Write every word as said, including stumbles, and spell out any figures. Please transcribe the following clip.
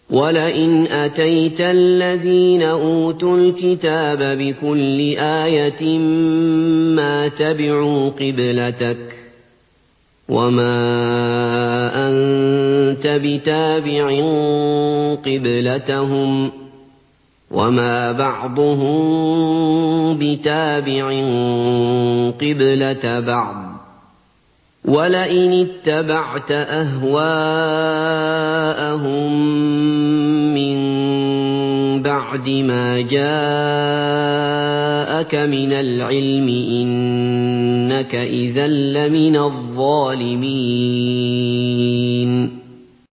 وَلَئِنْ أَتَيْتَ الَّذِينَ أُوتُوا الْكِتَابَ بِكُلِّ آيَةٍ مَّا تَبِعُوا قِبْلَتَكَ ۚ وَمَا أَنتَ بِتَابِعٍ قِبْلَتَهُمْ ۚ وَمَا بَعْضُهُم بِتَابِعٍ قِبْلَةَ بَعْضٍ ۚ وَلَئِنِ اتَّبَعْتَ أَهْوَاءَهُم مِّن بَعْدِ مَا جَاءَكَ مِنَ الْعِلْمِ إِنَّكَ إِذًا لَّمِنَ الظَّالِمِينَ